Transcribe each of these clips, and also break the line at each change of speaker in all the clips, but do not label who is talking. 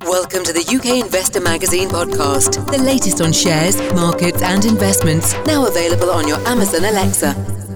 Welcome to the UK Investor Magazine podcast, the latest on shares, markets and investments, now available on your Amazon Alexa.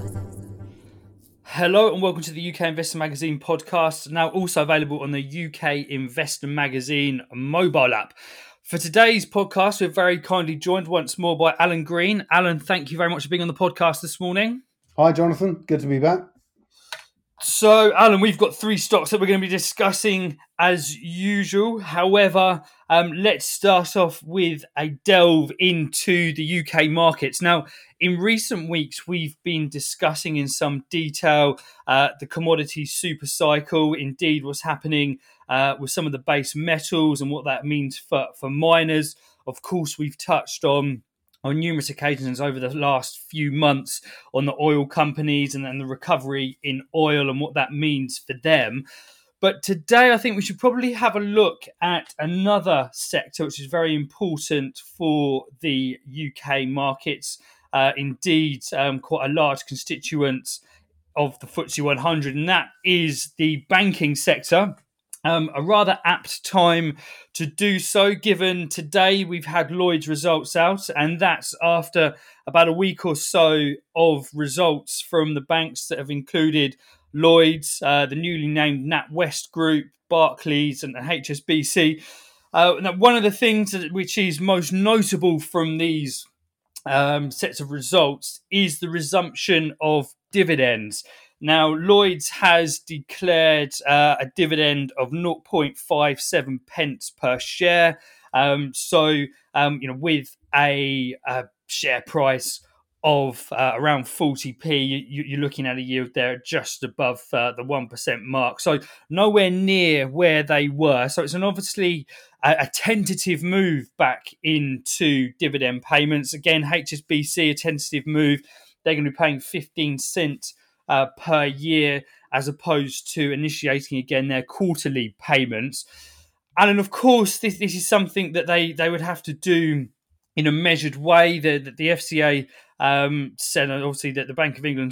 Hello and welcome to the UK Investor Magazine podcast, now also available on the UK Investor Magazine mobile app. For today's podcast, we're very kindly joined once more by Alan Green. Alan, thank you very much for being on the podcast this morning.
Hi, Jonathan. Good to be back.
So, Alan, we've got three stocks that we're going to be discussing as usual. However, let's start off with a delve into the UK markets. Now, in recent weeks, we've been discussing in some detail the commodity super cycle, indeed what's happening with some of the base metals and what that means for miners. Of course, we've touched on numerous occasions over the last few months on the oil companies and the recovery in oil and what that means for them. But today I think we should probably have a look at another sector which is very important for the UK markets. Indeed, quite a large constituent of the FTSE 100, and that is the banking sector. A rather apt time to do so, given today we've had Lloyds results out, and that's after about a week or so of results from the banks that have included Lloyds, the newly named NatWest Group, Barclays and HSBC. Now, one of the things which is most notable from these sets of results is the resumption of dividends. Now, Lloyds has declared a dividend of 0.57 pence per share. With a share price of around 40p, you're looking at a yield there just above the 1% mark. So nowhere near where they were. So it's obviously a tentative move back into dividend payments. Again, HSBC, a tentative move. They're going to be paying 15 cents per year, as opposed to initiating again their quarterly payments. And of course, this is something that they would have to do in a measured way. The FCA said, obviously, that the Bank of England,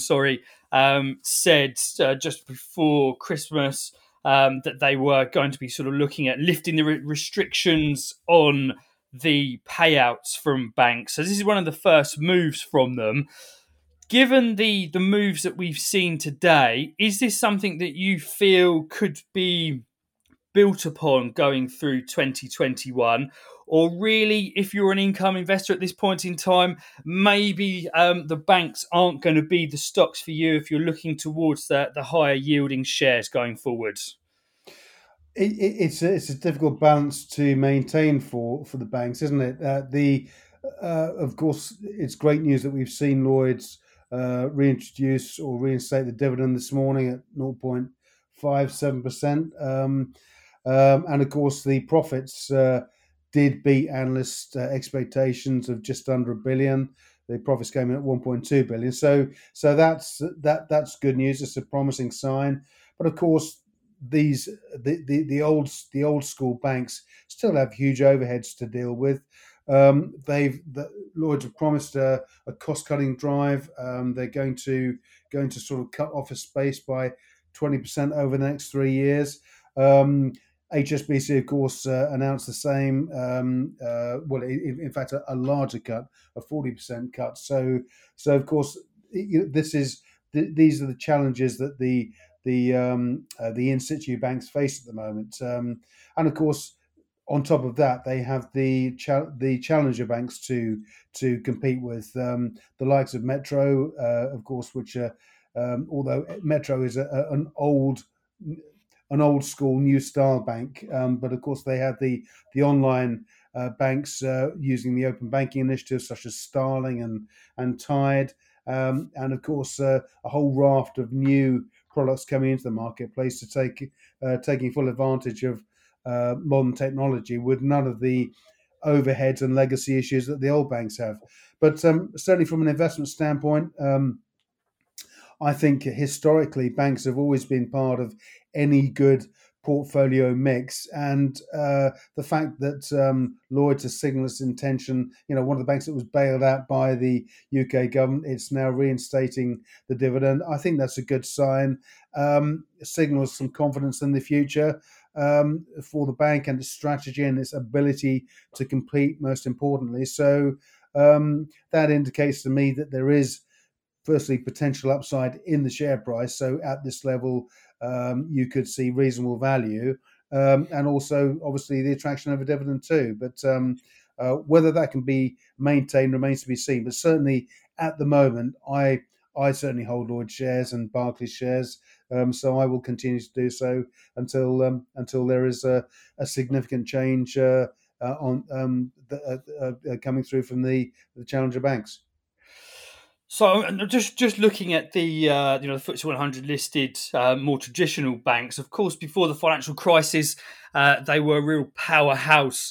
said just before Christmas that they were going to be sort of looking at lifting the restrictions on the payouts from banks. So this is one of the first moves from them. Given the moves that we've seen today, is this something that you feel could be built upon going through 2021? Or really, if you're an income investor at this point in time, maybe the banks aren't going to be the stocks for you if you're looking towards the higher yielding shares going forward?
It's a difficult balance to maintain for the banks, isn't it? Of course, it's great news that we've seen Lloyds reintroduce or reinstate the dividend this morning at 0.57%. And of course, the profits did beat analyst expectations of just under $1 billion. The profits came in at 1.2 billion. So that's good news. It's a promising sign. But of course, the old school banks still have huge overheads to deal with. Lloyds have promised a cost cutting drive. They're going to sort of cut office space by 20% over the next 3 years. HSBC, of course, announced the same. In fact, a larger cut, a 40% cut. So of course, these are the challenges that the in situ banks face at the moment. And of course, on top of that, they have the challenger banks to compete with, the likes of Metro, of course, which although Metro is an old school new style bank, but of course they have the online banks using the open banking initiatives such as Starling and Tide, and of course a whole raft of new products coming into the marketplace to taking full advantage of modern technology with none of the overheads and legacy issues that the old banks have. But certainly from an investment standpoint, I think historically banks have always been part of any good portfolio mix, and the fact that Lloyds has signalled its intention, one of the banks that was bailed out by the UK government, it's now reinstating the dividend. I think that's a good sign. It signals some confidence in the future. for the bank and its strategy and its ability to compete, most importantly. So that indicates to me that there is, firstly, potential upside in the share price. So at this level, you could see reasonable value, and also obviously the attraction of a dividend too. But whether that can be maintained remains to be seen. But certainly at the moment, I certainly hold Lloyd shares and Barclays shares, so I will continue to do so until there is a significant change coming through from the challenger banks.
So just looking at the the FTSE 100 listed more traditional banks, of course, before the financial crisis, they were a real powerhouse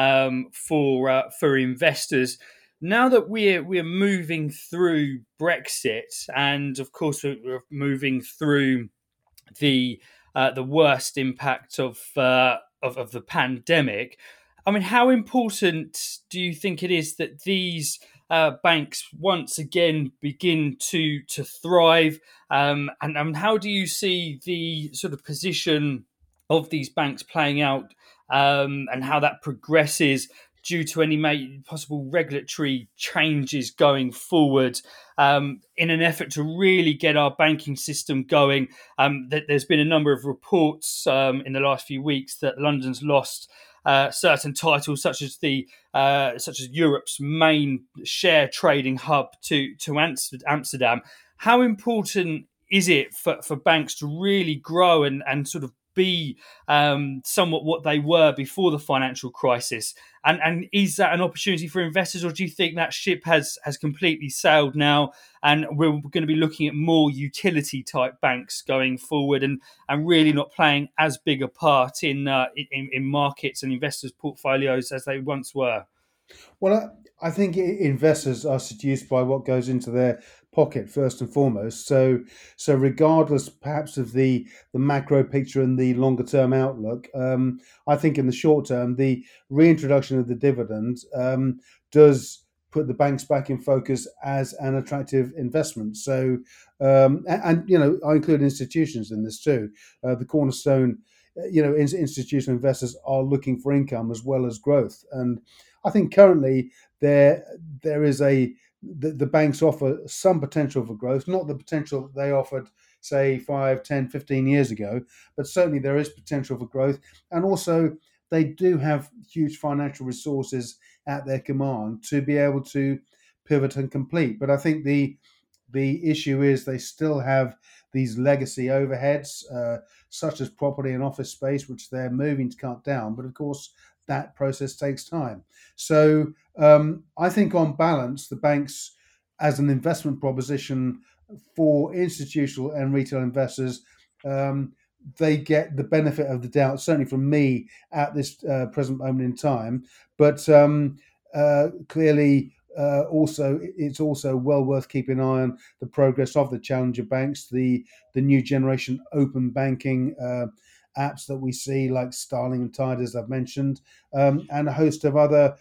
for investors. Now that we're moving through Brexit, and of course we're moving through the worst impact of the pandemic, I mean, how important do you think it is that these banks once again begin to thrive? And how do you see the sort of position of these banks playing out, and how that progresses due to any possible regulatory changes going forward, in an effort to really get our banking system going? There's been a number of reports in the last few weeks that London's lost certain titles, such as Europe's main share trading hub to Amsterdam. How important is it for banks to really grow and sort of be somewhat what they were before the financial crisis? And is that an opportunity for investors, or do you think that ship has completely sailed now, and we're going to be looking at more utility type banks going forward, and really not playing as big a part in markets and investors' portfolios as they once were?
Well, I think investors are seduced by what goes into their pocket first and foremost. So regardless, perhaps, of the macro picture and the longer term outlook, I think in the short term, the reintroduction of the dividend does put the banks back in focus as an attractive investment. So, and I include institutions in this too. The cornerstone, institutional investors are looking for income as well as growth, and I think currently there is the banks offer some potential for growth, not the potential that they offered, say, 5, 10, 15 years ago, but certainly there is potential for growth. And also they do have huge financial resources at their command to be able to pivot and complete. But I think the issue is they still have these legacy overheads, such as property and office space, which they're moving to cut down. But of course, that process takes time. So I think on balance, the banks as an investment proposition for institutional and retail investors, they get the benefit of the doubt, certainly from me at this present moment in time. But clearly, it's also well worth keeping an eye on the progress of the challenger banks, the new generation open banking apps that we see, like Starling and Tide, as I've mentioned, and a host of other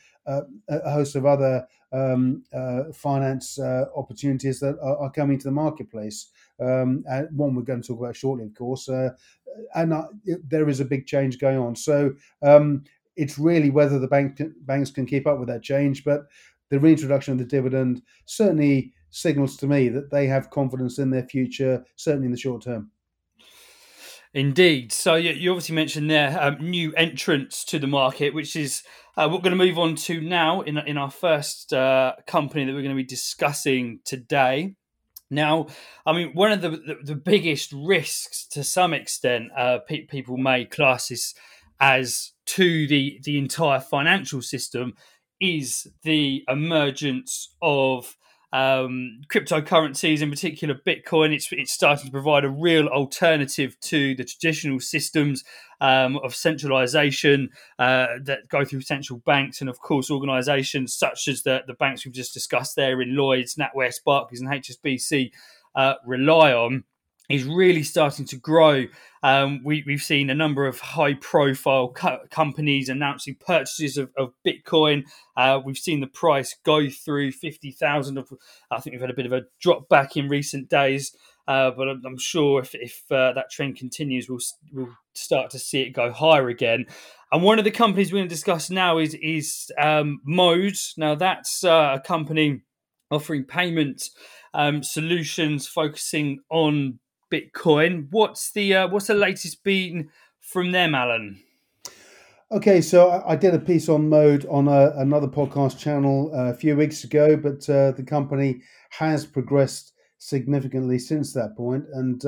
finance opportunities that are coming to the marketplace. And one we're going to talk about shortly, of course. There is a big change going on. So it's really whether the banks can keep up with that change. But the reintroduction of the dividend certainly signals to me that they have confidence in their future, certainly in the short term.
Indeed. So you obviously mentioned there new entrants to the market, which is what we're going to move on to now in our first company that we're going to be discussing today. Now, I mean, one of the biggest risks, to some extent, people may class this as to the entire financial system, is the emergence of cryptocurrencies, in particular Bitcoin. It's starting to provide a real alternative to the traditional systems of centralization that go through central banks, and of course organizations such as the banks we've just discussed there in Lloyds, NatWest, Barclays and HSBC rely on, is really starting to grow. We've seen a number of high-profile companies announcing purchases of Bitcoin. We've seen the price go through 50,000. I think we've had a bit of a drop back in recent days. But I'm sure if that trend continues, we'll start to see it go higher again. And one of the companies we're going to discuss now is Mode. Now that's a company offering payment solutions focusing on Bitcoin. What's the latest been from them, Alan?
Okay, so I did a piece on Mode on another podcast channel a few weeks ago, but the company has progressed significantly since that point, and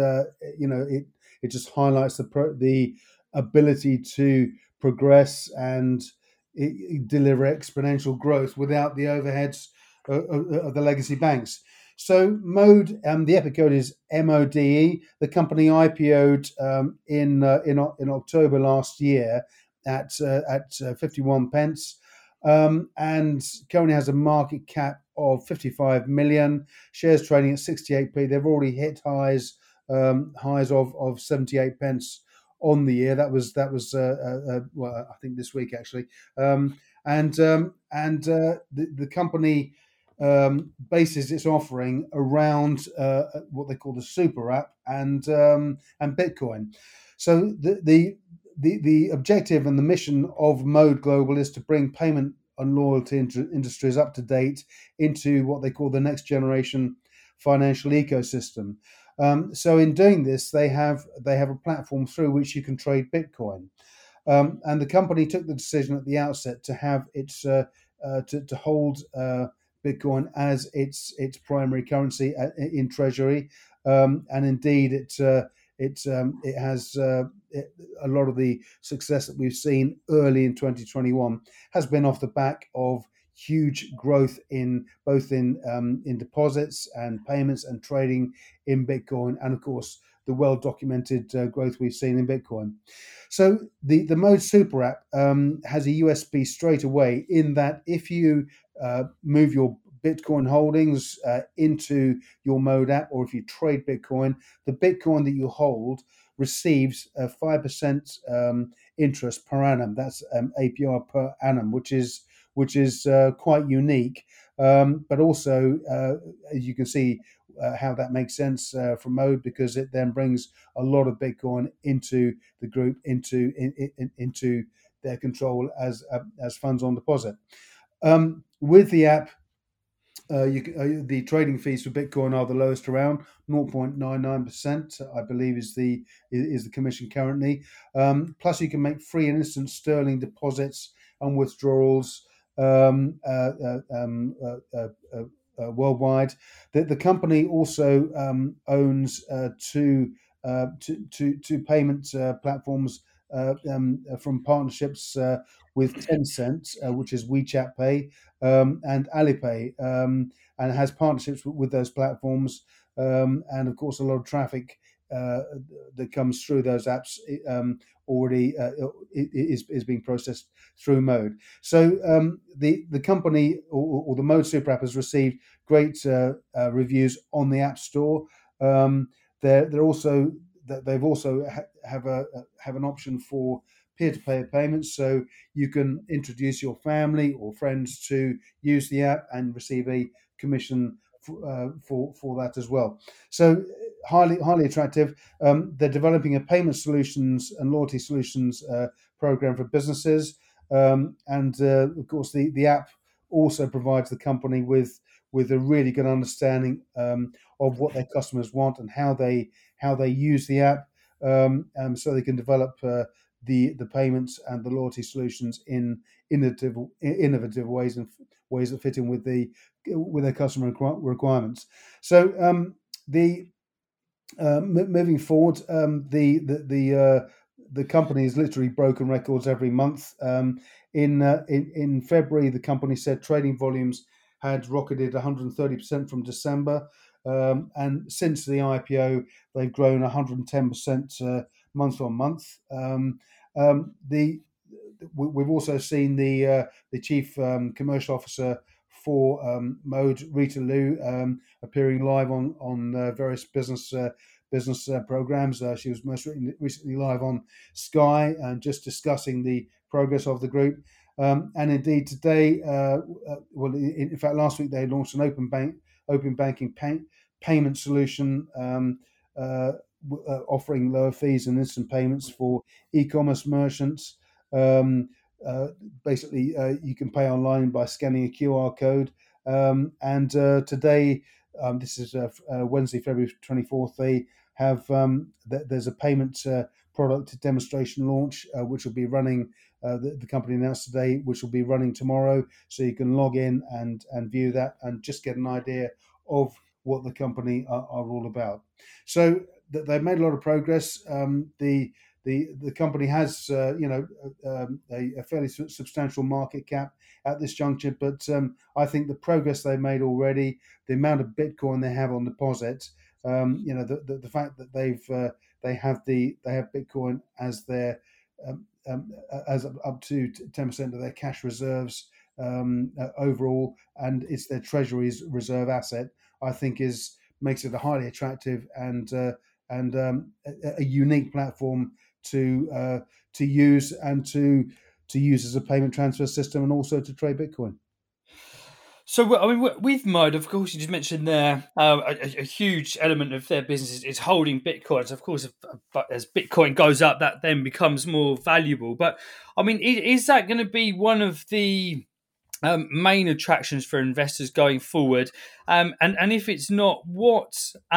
it just highlights the ability to progress and deliver exponential growth without the overheads of the legacy banks. So Mode, the EPIC code is MODE. The company IPO'd in October last year at 51 pence, and currently has a market cap of 55 million. Shares trading at 68p. They've already hit highs of 78 pence on the year. That was well, I think this week actually. The company bases its offering around what they call the super app and Bitcoin. So the objective and the mission of Mode Global is to bring payment and loyalty industries up to date into what they call the next generation financial ecosystem. So in doing this, they have a platform through which you can trade Bitcoin. And the company took the decision at the outset to have its to hold Bitcoin as its primary currency in treasury, and indeed it has a lot of the success that we've seen early in 2021 has been off the back of huge growth in both in deposits and payments and trading in Bitcoin, and of course the well-documented growth we've seen in Bitcoin. So the Mode Super app has a USB straight away, in that if you move your Bitcoin holdings into your Mode app, or if you trade Bitcoin, the Bitcoin that you hold receives a 5% interest per annum. That's APR per annum, which is quite unique. But also, as you can see, how that makes sense from Mode, because it then brings a lot of Bitcoin into the group, into their control as funds on deposit. With the app, the trading fees for Bitcoin are the lowest around. 0.99%, I believe, is the commission currently. Plus, you can make free and instant sterling deposits and withdrawals worldwide. The company also owns two payment platforms from partnerships with Tencent, which is WeChat Pay, and Alipay, and has partnerships with those platforms, and of course a lot of traffic that comes through those apps already is being processed through Mode. So the company, or the Mode Super App, has received great reviews on the App Store. They've also have an option for peer-to-peer payments, so you can introduce your family or friends to use the app and receive a commission for that as well. So highly attractive. They're developing a payment solutions and loyalty solutions program for businesses, and of course the app also provides the company with a really good understanding of what their customers want and how they use the app, so they can develop the payments and the loyalty solutions in innovative ways, and ways that fit in with their customer requirements. So moving forward, the company has literally broken records every month. In February, the company said trading volumes had rocketed 130% from December, and since the IPO, they've grown 110% month on month. We've also seen the chief commercial officer for Mode, Rita Liu, appearing live on various business programs. She was most recently live on Sky, and just discussing the progress of the group. And indeed today, well, in fact, last week they launched an open banking payment solution offering lower fees and instant payments for e-commerce merchants. Basically, you can pay online by scanning a QR code. And today, this is Wednesday, February 24th, they have there's a payment product demonstration launch, which will be running. The company announced today, which will be running tomorrow. So you can log in and view that and just get an idea of what the company are all about. So they've made a lot of progress. The company has a fairly substantial market cap at this juncture, but I think the progress they've made already, the amount of Bitcoin they have on deposit, the fact that they have Bitcoin as their as up to 10% of their cash reserves overall, and it's their treasury's reserve asset, I think makes it a highly attractive and a unique platform to use and to use as a payment transfer system, and also to trade Bitcoin.
So, I mean, with Mode, of course, you just mentioned there a huge element of their business is holding Bitcoins. Of course, but as Bitcoin goes up, that then becomes more valuable. But, I mean, is that going to be one of the main attractions for investors going forward? And if it's not, what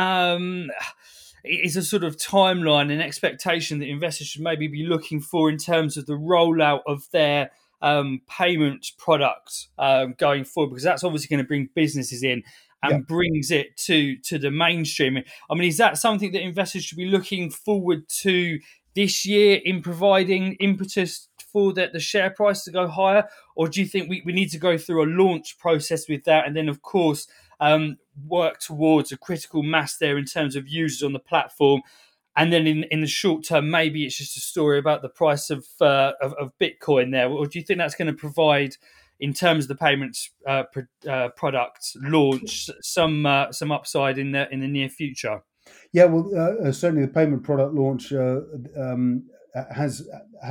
is a sort of timeline and expectation that investors should maybe be looking for in terms of the rollout of their payment products going forward? Because that's obviously going to bring businesses in and brings it to the mainstream. I mean, is that something that investors should be looking forward to this year in providing impetus for the share price to go higher? Or do you think we need to go through a launch process with that, and then, of course, work towards a critical mass there in terms of users on the platform? And then in the short term, maybe it's just a story about the price of Bitcoin there. Or do you think that's going to provide, in terms of the payments product launch, some upside in the near future?
Yeah, well, certainly the payment product launch has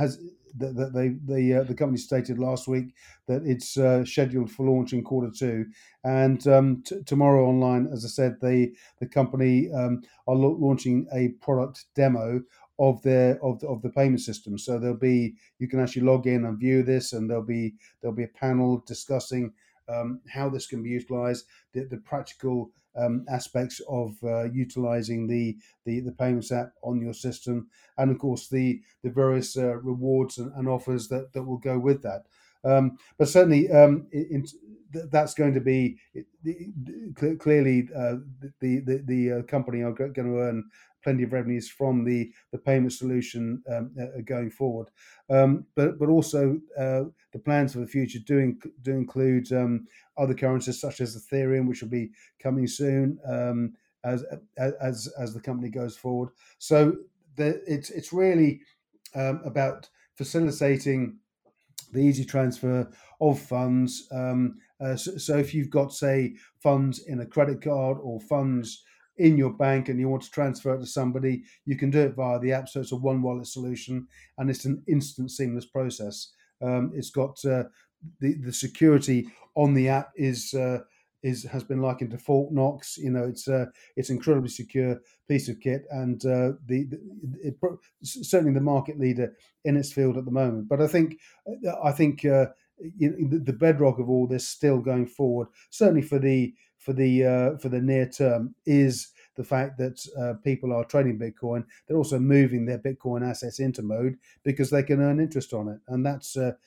the company stated last week that it's scheduled for launch in Q2, and tomorrow online, as I said, the company are launching a product demo of the payment system. So you can actually log in and view this, and there'll be a panel discussing how this can be utilized, the practical aspects of utilizing the payments app on your system, and of course the various rewards and offers that will go with that. But certainly that's going to be clearly the company are going to earn plenty of revenues from the payment solution going forward. But also the plans for the future do include other currencies such as Ethereum, which will be coming soon as the company goes forward. So it's really about facilitating the easy transfer of funds. So if you've got, say, funds in a credit card or funds in your bank and you want to transfer it to somebody, you can do it via the app. So it's a one wallet solution, and it's an instant, seamless process. It's got the security on the app has been likened to Fort Knox. It's incredibly secure piece of kit, and certainly the market leader in its field at the moment. But I think the bedrock of all this still going forward, certainly for the near term, is the fact that people are trading Bitcoin. They're also moving their Bitcoin assets into Mode because they can earn interest on it, and that's the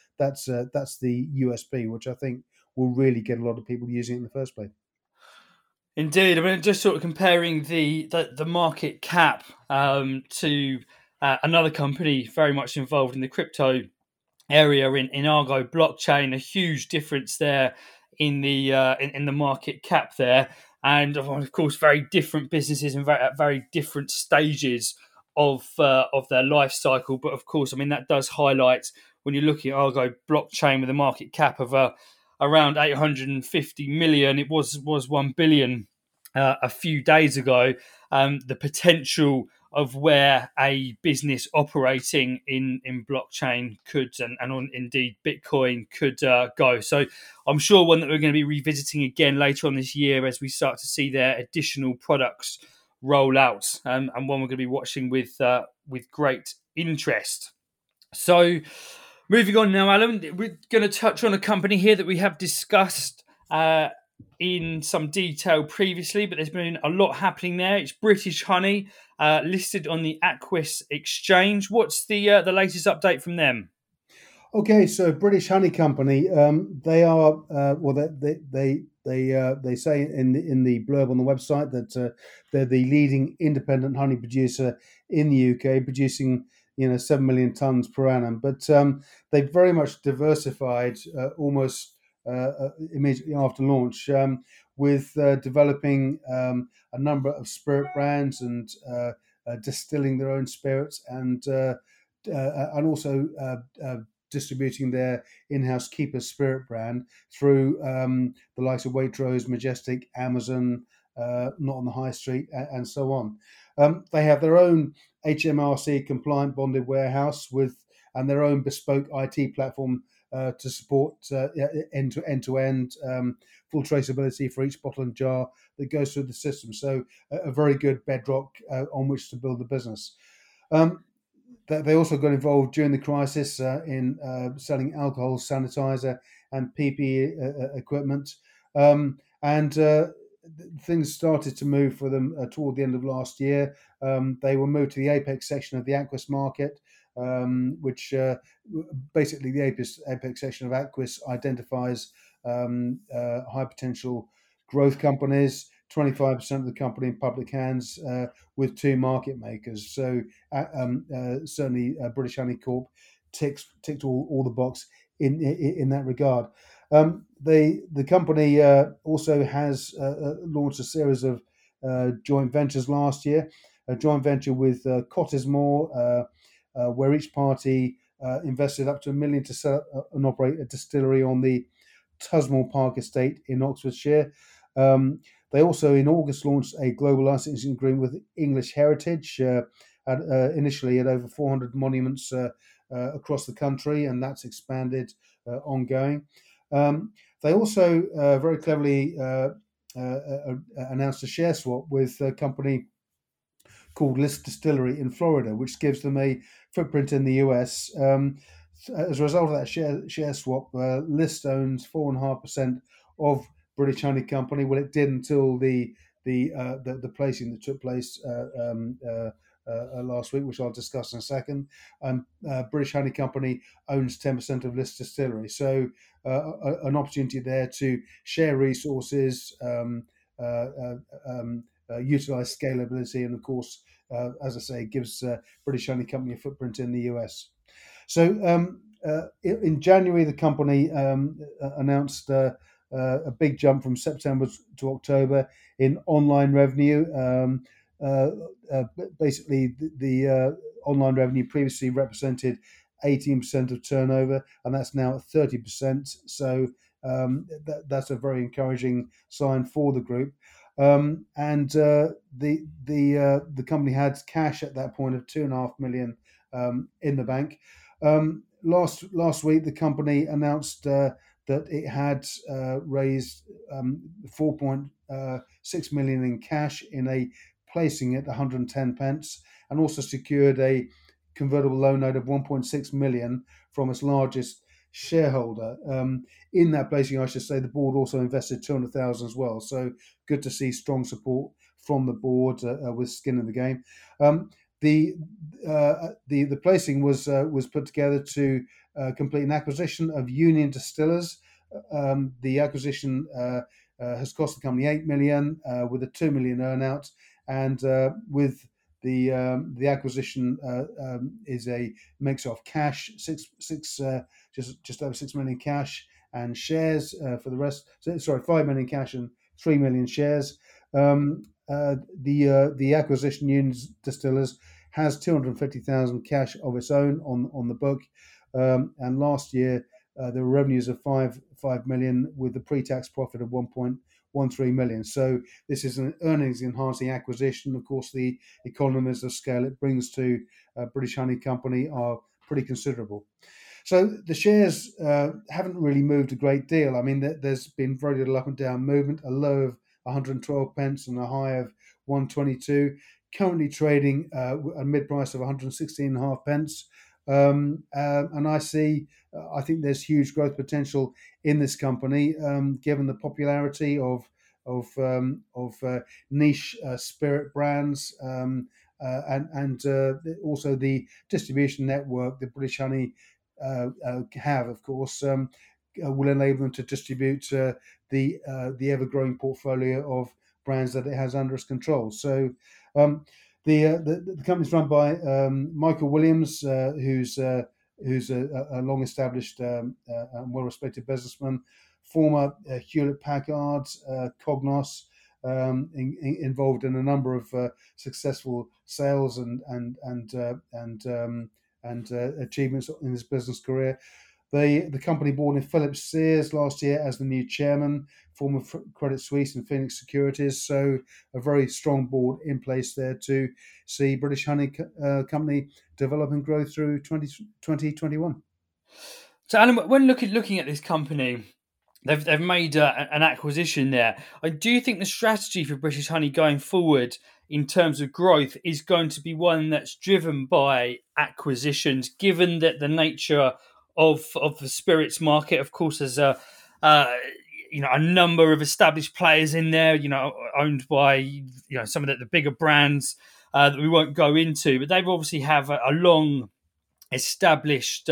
USP, which I think will really get a lot of people using it in the first place.
Indeed. I mean, just sort of comparing the market cap to another company very much involved in the crypto area in Argo Blockchain, a huge difference there in the market cap there, and of course very different businesses and at very different stages of their life cycle. But of course, I mean, that does highlight, when you're looking at Argo Blockchain with a market cap of around 850 million, it was 1 billion a few days ago. The potential of where a business operating in blockchain could and on indeed Bitcoin could go. So I'm sure one that we're going to be revisiting again later on this year as we start to see their additional products roll out, and one we're going to be watching with great interest. So moving on now, Alan, we're going to touch on a company here that we have discussed in some detail previously, but there's been a lot happening there. It's British Honey, listed on the Aquis Exchange. What's the latest update from them?
Okay, so British Honey Company, they are they say in the blurb on the website that they're the leading independent honey producer in the UK, producing 7 million tons per annum. But they've very much diversified almost immediately after launch, with developing a number of spirit brands and distilling their own spirits and also distributing their in-house Keeper Spirit brand through the likes of Waitrose, Majestic, Amazon, Not on the High Street, and so on. They have their own HMRC compliant bonded warehouse and their own bespoke IT platform to support end-to-end full traceability for each bottle and jar that goes through the system. So a very good bedrock on which to build the business. They also got involved during the crisis in selling alcohol, sanitizer, and PPE equipment. And things started to move for them toward the end of last year. They were moved to the Apex section of the Aquis market, which basically the Apex section of Aquis identifies high potential growth companies. 25% of the company in public hands, with 2 market makers. So certainly British Honey Corp ticked all the box in that regard. The company also has launched a series of joint ventures last year. A joint venture with Cottesmore, where each party invested up to $1 million to set up and operate a distillery on the Tusmore Park estate in Oxfordshire. They also, in August, launched a global licensing agreement with English Heritage, initially at over 400 monuments across the country, and that's expanded ongoing. They also very cleverly announced a share swap with a company called List Distillery in Florida, which gives them a footprint in the US. As a result of that share swap, List owns 4.5% of British Honey Company. Well, it did until the placing that took place last week, which I'll discuss in a second. British Honey Company owns 10% of List Distillery, so an opportunity there to share resources, utilize scalability, and of course, as I say, gives British Honey Company a footprint in the US. So in January, the company announced a big jump from September to October in online revenue. Basically, the online revenue previously represented 18% of turnover, and that's now at 30%. So that's a very encouraging sign for the group. And the company had cash at that point of $2.5 million in the bank. Last week, the company announced that it had raised 4.6 million in cash in a placing at 110 pence, and also secured a convertible loan note of 1.6 million from its largest shareholder. In that placing, I should say, the board also invested 200,000 as well. So good to see strong support from the board with skin in the game. The placing was put together to complete an acquisition of Union Distillers. The acquisition has cost the company 8 million with a 2 million earnout, and with the acquisition is a mix of cash, just over 6 million cash, and shares for the rest. 5 million cash and 3 million shares. The acquisition, Union Distillers, has 250,000 cash of its own on the book, and last year there were revenues of 5 million with the pre-tax profit of 1.1 1.13 million. So this is an earnings enhancing acquisition. Of course, the economies of scale it brings to British Honey Company are pretty considerable. So the shares haven't really moved a great deal. I mean, there's been very little up and down movement, a low of 112 pence and a high of 122, currently trading a mid price of 116.5 pence. And I think there's huge growth potential in this company, given the popularity of niche spirit brands, and also the distribution network that British Honey have, of course, will enable them to distribute the ever-growing portfolio of brands that it has under its control. So the company's run by Michael Williams, who's a long-established and well-respected businessman, former Hewlett-Packard, Cognos, involved in a number of successful sales and achievements in his business career. The company brought in Philip Sears last year as the new chairman, former Credit Suisse and Phoenix Securities. So a very strong board in place there to see British Honey Company develop and grow through 2021.
So, Alan, when looking at this company, they've made an acquisition there. Do you think the strategy for British Honey going forward in terms of growth is going to be one that's driven by acquisitions, given that the nature of the spirits market, of course, there's a number of established players in there, owned by some of the bigger brands that we won't go into, but they obviously have a long established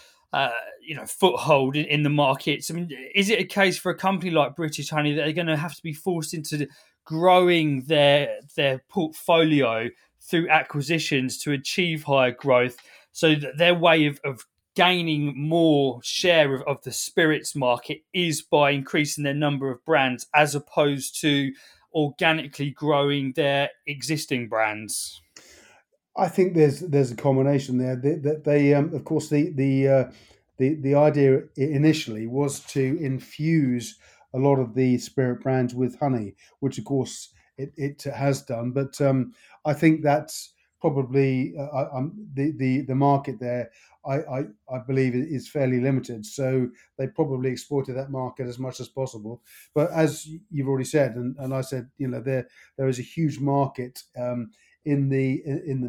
foothold in the markets. I mean, is it a case for a company like British Honey that they're going to have to be forced into growing their portfolio through acquisitions to achieve higher growth, so that their way of gaining more share of the spirits market is by increasing their number of brands as opposed to organically growing their existing brands?
I think there's a combination there. They of course, the idea initially was to infuse a lot of the spirit brands with honey, which of course it has done. But I think that's probably the market there. I believe is fairly limited, so they probably exploited that market as much as possible. But as you've already said, and I said, there is a huge market in the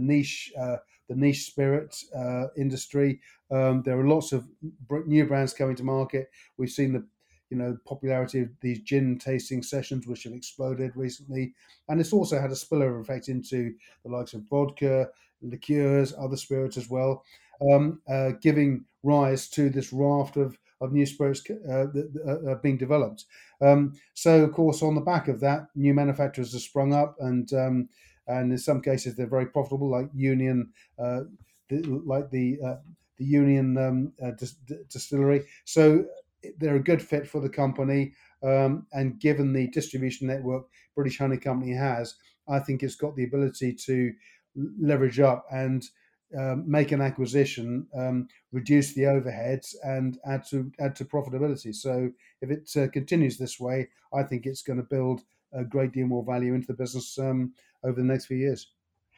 niche spirit industry. There are lots of new brands coming to market. We've seen the popularity of these gin tasting sessions, which have exploded recently, and it's also had a spillover effect into the likes of vodka, liqueurs, other spirits as well, giving rise to this raft of new spirits that are being developed. So, of course, on the back of that, new manufacturers have sprung up, and in some cases they're very profitable, like Union, the Union distillery. So they're a good fit for the company, and given the distribution network British Honey Company has, I think it's got the ability to leverage up and make an acquisition, reduce the overheads, and add to profitability. So if it continues this way, I think it's going to build a great deal more value into the business over the next few years.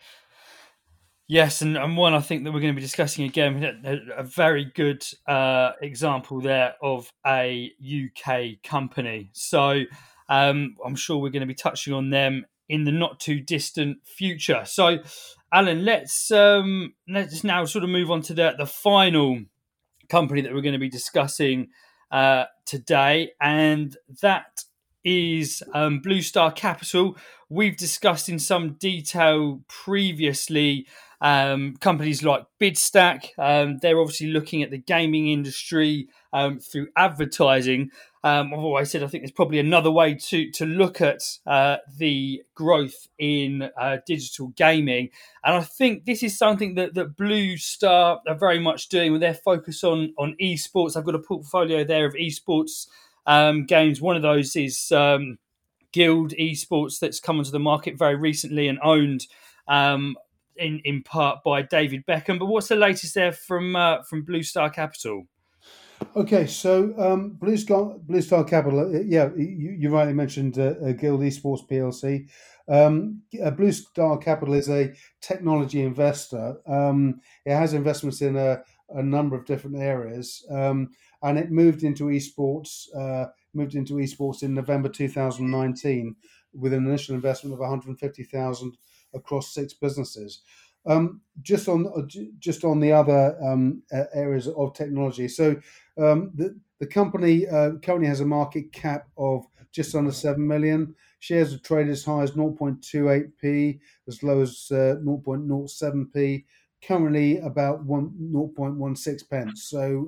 Yes, and one I think that we're going to be discussing again, a very good example there of a UK company. So I'm sure we're going to be touching on them in the not too distant future. So, Alan, let's now sort of move on to the final company that we're going to be discussing today, and that is Blue Star Capital. We've discussed in some detail previously companies like Bidstack. They're obviously looking at the gaming industry through advertising. I've always said I think there's probably another way to look at the growth in digital gaming, and I think this is something that Blue Star are very much doing with their focus on esports. I've got a portfolio there of esports games. One of those is Guild Esports, that's come onto the market very recently and owned in part by David Beckham. But what's the latest there from Blue Star Capital?
Okay, so Blue Star Capital, yeah, you rightly mentioned Guild Esports PLC. Blue Star Capital is a technology investor. It has investments in a number of different areas, and it moved into esports in November 2019 with an initial investment of 150,000 across 6 businesses. Just on the other areas of technology, so the company currently has a market cap of just under 7 million. Shares are traded as high as 0.28p, as low as 0.07p. Currently about 0.16 pence. So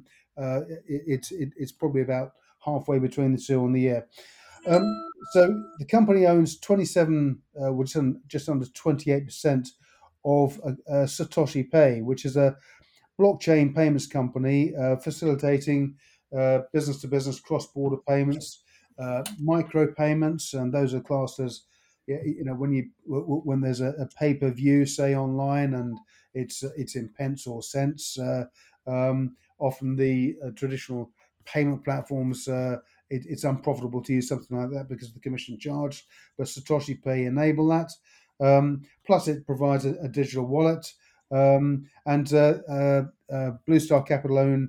it's probably about halfway between the two on the year. So the company owns 27, just under 28% of Satoshi Pay, which is a blockchain payments company facilitating business to business cross border payments, micro payments, and those are classed as when there's a pay per view, say online, and it's in pence or cents. Often the traditional payment platforms. It's unprofitable to use something like that because of the commission charged, but Satoshi Pay enable that. Plus, it provides a digital wallet. And Blue Star Capital own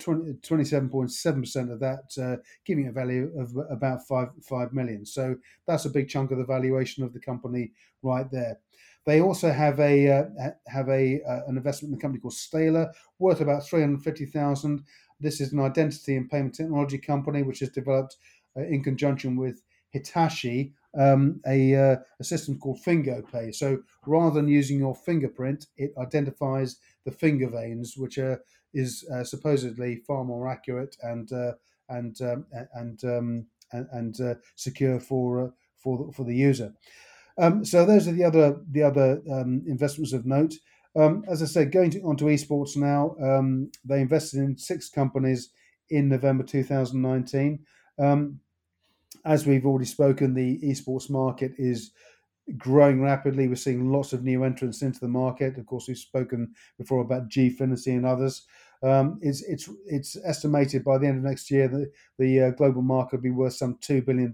27.7% of that, giving a value of about 5 million. So that's a big chunk of the valuation of the company right there. They also have an investment in a company called Staler, worth about 350,000. This is an identity and payment technology company which is developed in conjunction with Hitachi, a system called FingoPay. So rather than using your fingerprint, it identifies the finger veins, which is supposedly far more accurate and secure for the user. So those are the other investments of note. As I said, onto esports now. They invested in 6 companies in November 2019. As we've already spoken, the esports market is growing rapidly. We're seeing lots of new entrants into the market. Of course, we've spoken before about Gfinity and others. It's estimated by the end of next year that the global market will be worth some $2 billion.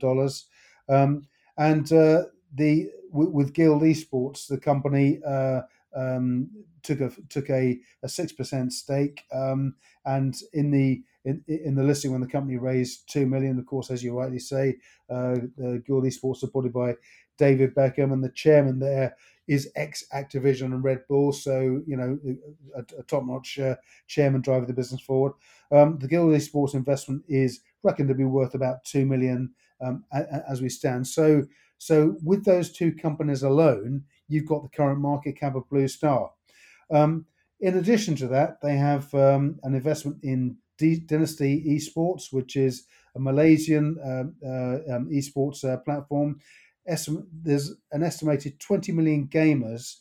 With Guild Esports, the company took a 6% stake, and in the listing when the company raised 2 million, of course, as you rightly say, Guild Esports supported by David Beckham, and the chairman there is ex-Activision and Red Bull, so a top-notch chairman driving the business forward. The Guild Esports investment is reckoned to be worth about 2 million as we stand. So with those 2 companies alone, you've got the current market cap of Blue Star. In addition to that, they have an investment in Dynasty Esports, which is a Malaysian esports platform. There's an estimated 20 million gamers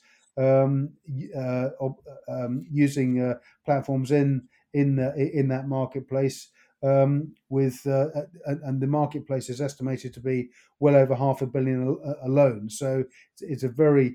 using platforms in that marketplace. And the marketplace is estimated to be well over 500 million alone. So it's a very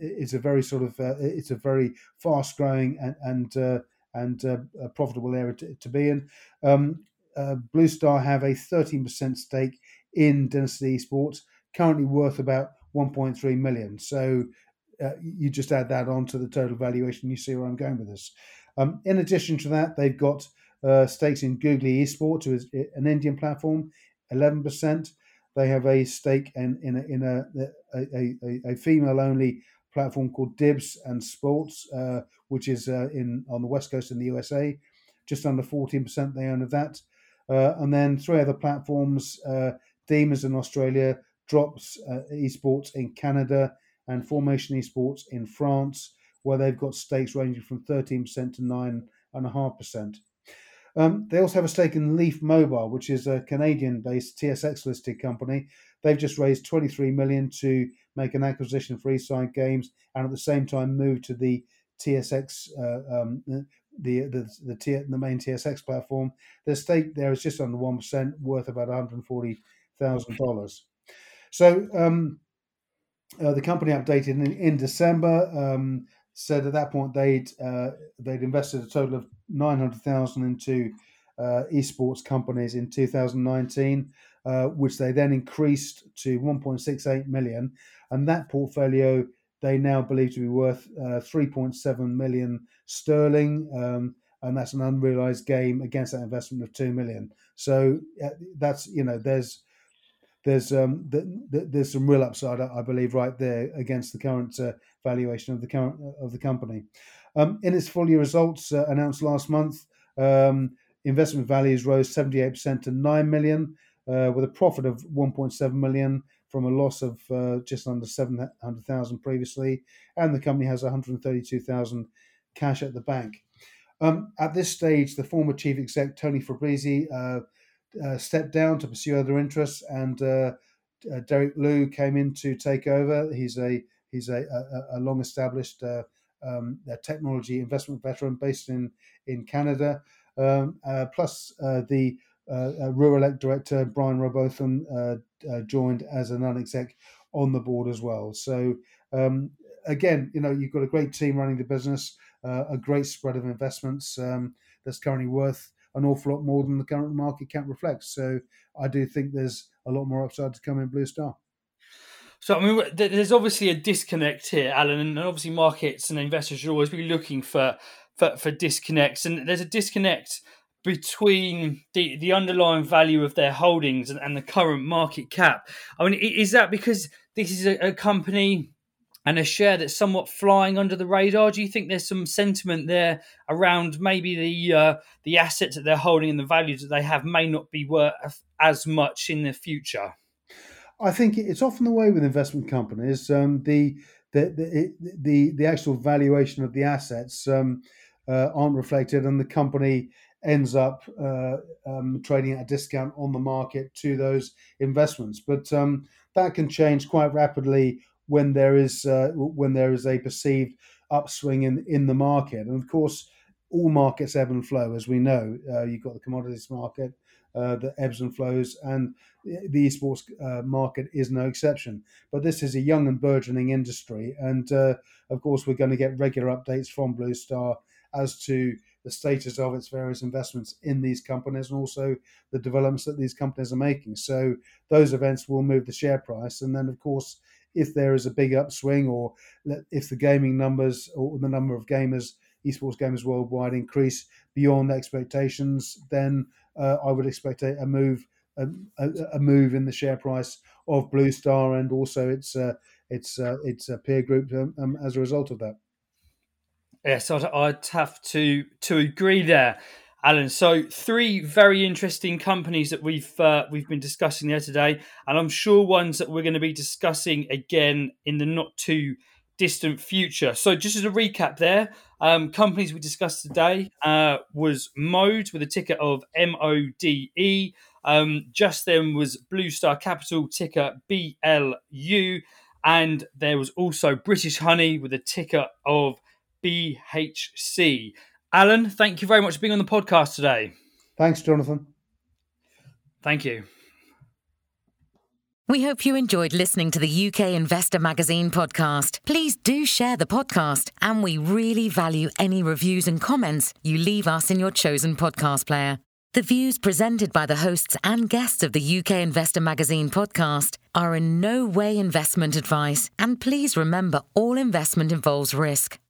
fast growing and profitable area to be in. Blue Star have a 13% stake in Dynasty Esports, currently worth about 1.3 million. So you just add that on to the total valuation, you see where I'm going with this. In addition to that, they've got stakes in Googly Esports, who is an Indian platform, 11%. They have a stake in a female-only platform called Dibs and Sports, which is on the West Coast in the USA. Just under 14% they own of that. And then 3 other platforms, Demons in Australia, Drops Esports in Canada, and Formation Esports in France, where they've got stakes ranging from 13% to 9.5%. They also have a stake in Leaf Mobile, which is a Canadian-based TSX-listed company. They've just raised 23 million to make an acquisition for Eastside Games, and at the same time move to the TSX, the main TSX platform. Their stake there is just under 1%, worth about $140,000. So the company updated in December. Said at that point they'd invested a total of 900,000 into esports companies in 2019, which they then increased to 1.68 million. And that portfolio they now believe to be worth 3.7 million sterling. And that's an unrealized gain against that investment of 2 million. So that's, there's some real upside, I believe, right there against the current valuation of the company. In its full year results announced last month, investment values rose 78% to 9 million, with a profit of 1.7 million from a loss of just under 700,000 previously, and the company has 132,000 cash at the bank. At this stage, the former chief exec Tony Fabrizi stepped down to pursue other interests, and Derek Liu came in to take over. He's a long-established technology investment veteran based in Canada. Plus, the Ruralec director Brian Robotham joined as a non-exec on the board as well. So again, you've got a great team running the business, a great spread of investments that's currently worth an awful lot more than the current market cap reflects. So I do think there's a lot more upside to come in Blue Star.
So, I mean, there's obviously a disconnect here, Alan, and obviously markets and investors should always be looking for disconnects. And there's a disconnect between the underlying value of their holdings and the current market cap. I mean, is that because this is a company and a share that's somewhat flying under the radar? Do you think there's some sentiment there around maybe the assets that they're holding and the values that they have may not be worth as much in the future?
I think it's often the way with investment companies. The actual valuation of the assets aren't reflected, and the company ends up trading at a discount on the market to those investments. But that can change quite rapidly when there is a perceived upswing in the market. And of course, all markets ebb and flow, as we know. You've got the commodities market that ebbs and flows, and the esports market is no exception. But this is a young and burgeoning industry, and of course, we're going to get regular updates from Blue Star as to the status of its various investments in these companies and also the developments that these companies are making. So those events will move the share price. And then, of course, if there is a big upswing, or if the gaming numbers or the number of gamers, esports gamers worldwide, increase beyond expectations, then I would expect a move in the share price of Blue Star and also its peer group as a result of that.
Yes, I'd have to agree there, Alan. So 3 very interesting companies that we've been discussing there today, and I'm sure ones that we're going to be discussing again in the not too distant future. So just as a recap there, companies we discussed today was Mode with a ticker of MODE. Just then was Blue Star Capital, ticker BLU, and there was also British Honey with a ticker of BHC. Alan, thank you very much for being on the podcast today.
Thanks, Jonathan.
Thank you.
We hope you enjoyed listening to the UK Investor Magazine podcast. Please do share the podcast, and we really value any reviews and comments you leave us in your chosen podcast player. The views presented by the hosts and guests of the UK Investor Magazine podcast are in no way investment advice, and please remember all investment involves risk.